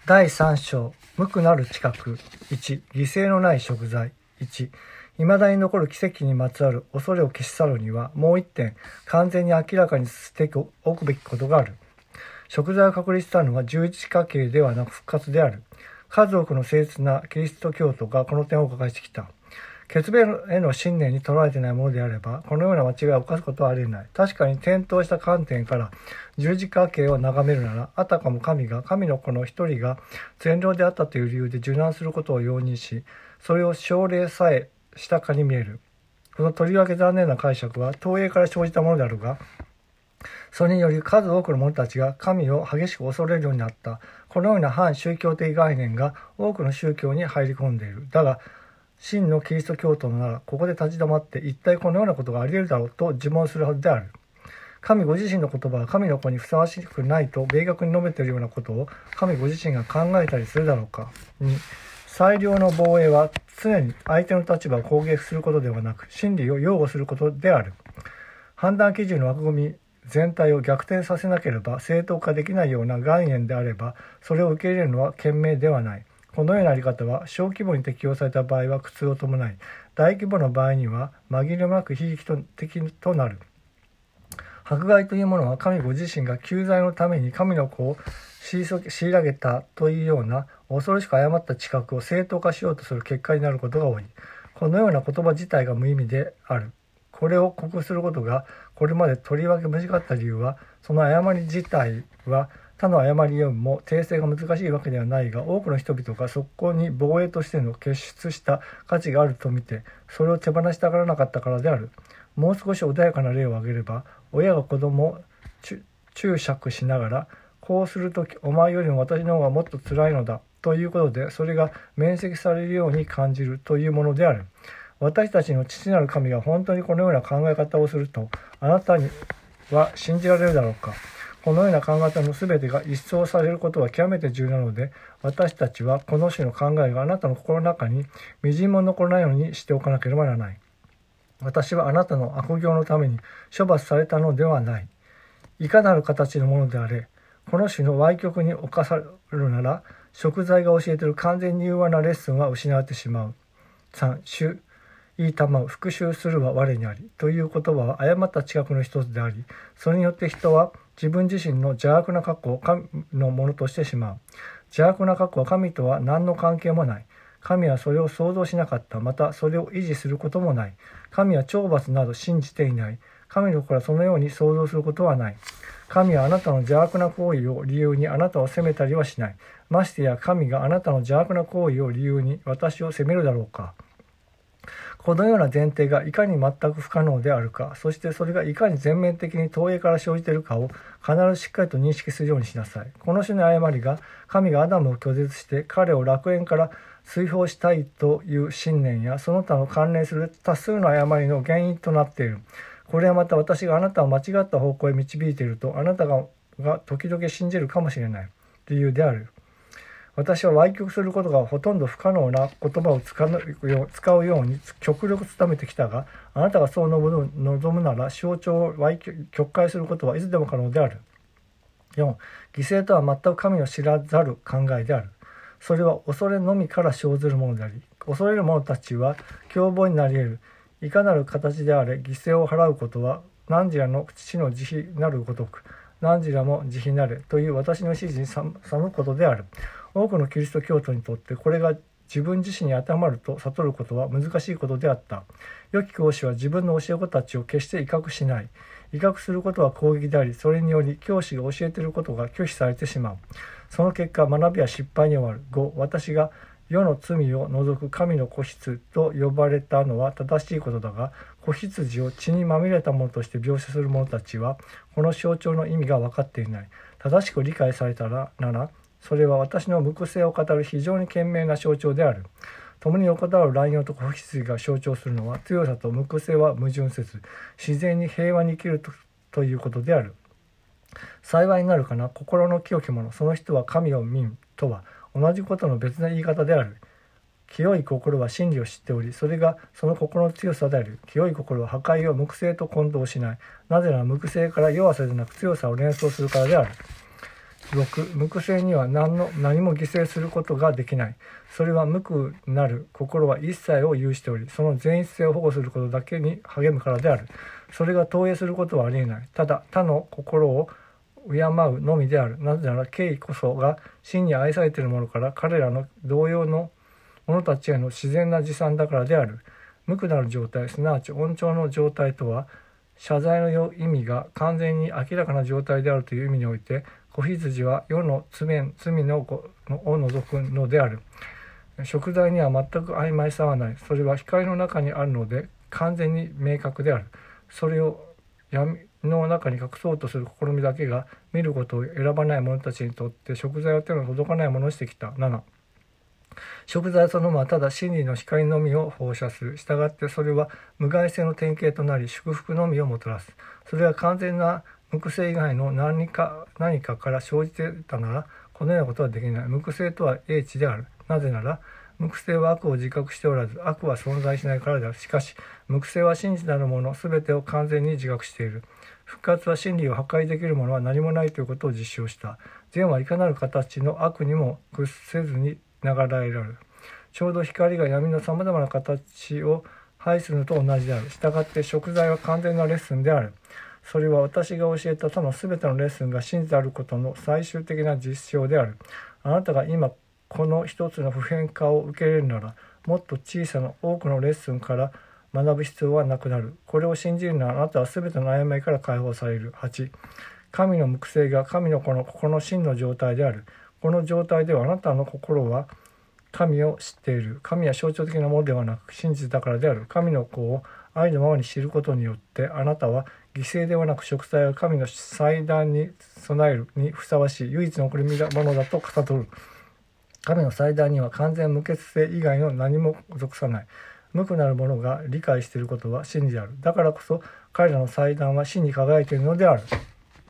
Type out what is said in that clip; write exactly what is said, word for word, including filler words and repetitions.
だいさん章、無垢なる知覚。いち、犠牲のない食材。いち、未だに残る奇跡にまつわる恐れを消し去るには、もう一点、完全に明らかにしておくべきことがある。食材を確立したのは十字架形ではなく復活である。数多くの誠実なキリスト教徒がこの点を掲げてきた。血米への信念にとらわれていないものであれば、このような間違いを犯すことはあり得ない。確かに転倒した観点から十字架形を眺めるなら、あたかも神が神の子の一人が善良であったという理由で受難することを容認し、それを奨励さえしたかに見える。このとりわけ残念な解釈は投影から生じたものであるが、それにより数多くの者たちが神を激しく恐れるようになった。このような反宗教的概念が多くの宗教に入り込んでいる。だが、真のキリスト教徒ならここで立ち止まって一体このようなことがあり得るだろうと自問するはずである。神ご自身の言葉は神の子にふさわしくないと明確に述べているようなことを神ご自身が考えたりするだろうか。に、最良の防衛は常に相手の立場を攻撃することではなく真理を擁護することである。判断基準の枠組み全体を逆転させなければ正当化できないような概念であれば、それを受け入れるのは賢明ではない。このようなあり方は小規模に適用された場合は苦痛を伴い、大規模な場合には紛れもなく悲劇的となる。迫害というものは神ご自身が救済のために神の子を虐げたというような恐ろしく誤った知覚を正当化しようとする結果になることが多い。このような言葉自体が無意味である。これを酷することがこれまでとりわけ難かった理由は、その誤り自体は他の誤りよりも訂正が難しいわけではないが、多くの人々がそこに防衛としての結出した価値があると見て、それを手放したがらなかったからである。もう少し穏やかな例を挙げれば、親が子供を注釈しながら、こうするときお前よりも私の方がもっと辛いのだということで、それが免責されるように感じるというものである。私たちの父なる神が本当にこのような考え方をすると、あなたには信じられるだろうか。このような考え方のすべてが一掃されることは極めて重要なので、私たちはこの種の考えがあなたの心の中に微塵も残らないようにしておかなければならない。私はあなたの悪行のために処罰されたのではない。いかなる形のものであれ、この種の歪曲に侵されるなら、食材が教えている完全に柔和なレッスンは失われてしまう。さん、主言いたまう復讐するは我にありという言葉は誤った知覚の一つであり、それによって人は自分自身の邪悪な過去を神のものとしてしまう。邪悪な過去は神とは何の関係もない。神はそれを想像しなかった。またそれを維持することもない。神は懲罰など信じていない。神の子からそのように想像することはない。神はあなたの邪悪な行為を理由にあなたを責めたりはしない。ましてや神があなたの邪悪な行為を理由に私を責めるだろうか。このような前提がいかに全く不可能であるか、そしてそれがいかに全面的に投影から生じているかを必ずしっかりと認識するようにしなさい。この種の誤りが神がアダムを拒絶して彼を楽園から追放したいという信念やその他の関連する多数の誤りの原因となっている。これはまた私があなたを間違った方向へ導いているとあなたが時々信じるかもしれない理由である。私は歪曲することがほとんど不可能な言葉を使うように極力努めてきたが、あなたがそう望むなら象徴を歪曲解することはいつでも可能である。よん、犠牲とは全く神を知らざる考えである。それは恐れのみから生ずるものであり、恐れる者たちは凶暴になり得る。いかなる形であれ犠牲を払うことは何時らの父の慈悲なるごとく、何時らも慈悲なれという私の指示に寒むことである。多くのキリスト教徒にとってこれが自分自身に当てはまると悟ることは難しいことであった。良き教師は自分の教え子たちを決して威嚇しない。威嚇することは攻撃であり、それにより教師が教えていることが拒否されてしまう。その結果、学びは失敗に終わる。ご、私が世の罪を除く神の子羊と呼ばれたのは正しいことだが、子羊を血にまみれたものとして描写する者たちは、この象徴の意味が分かっていない。正しく理解されたらなら、それは私の無垢性を語る非常に賢明な象徴である。共に横たわるライオンと子羊が象徴するのは、強さと無垢性は矛盾せず、自然に平和に生きる と, ということである。幸いになるかな、心の清き者、その人は神を見んとは、同じことの別な言い方である。清い心は真理を知っており、それがその心の強さである。清い心は破壊を無垢性と混同しない。なぜなら無垢性から弱さでなく強さを連想するからである。 ろく、無垢性には何の何も犠牲することができない。それは無垢なる心は一切を有しており、その全一性を保護することだけに励むからである。それが投影することはありえない。ただ他の心を敬うのみである。なぜなら敬意こそが真に愛されているものから彼らの同様の者たちへの自然な持参だからである。無垢なる状態、すなわち恩寵の状態とは、謝罪の意味が完全に明らかな状態であるという意味において、子羊は世の罪のを除くのである。贖罪には全く曖昧さはない。それは光の中にあるので完全に明確である。それを闇の中に隠そうとする試みだけが見ることを選ばない者たちにとって贖罪は手の届かないものをしてきた。なな、贖罪そのものはただ真理の光のみを放射する。したがってそれは無害性の典型となり祝福のみをもたらす。それは完全な無垢性以外の何か何かから生じていたならこのようなことはできない。無垢性とは英知である。なぜなら無垢性は悪を自覚しておらず悪は存在しないからである。しかし無垢性は真実なるものすべてを完全に自覚している。復活は真理を破壊できるものは何もないということを実証した。善はいかなる形の悪にも屈せずに流れられる。ちょうど光が闇のさまざまな形を排するのと同じである。したがって贖罪は完全なレッスンである。それは私が教えた他のすべてのレッスンが真実であることの最終的な実証である。あなたが今この一つの普遍化を受け入れるなら、もっと小さな多くのレッスンから学ぶ必要はなくなる。これを信じるならあなたはすべての曖昧から解放される。はち、神の無垢性が神の子の心の真の状態である。この状態ではあなたの心は神を知っている。神は象徴的なものではなく真実だからである。神の子を愛のままに知ることによってあなたは犠牲ではなく贖罪は神の祭壇に備えるにふさわしい唯一の贈り物だと語る。神の祭壇には完全無欠性以外の何も属さない。無垢なる者が理解していることは真理である。だからこそ彼らの祭壇は真に輝いているのである。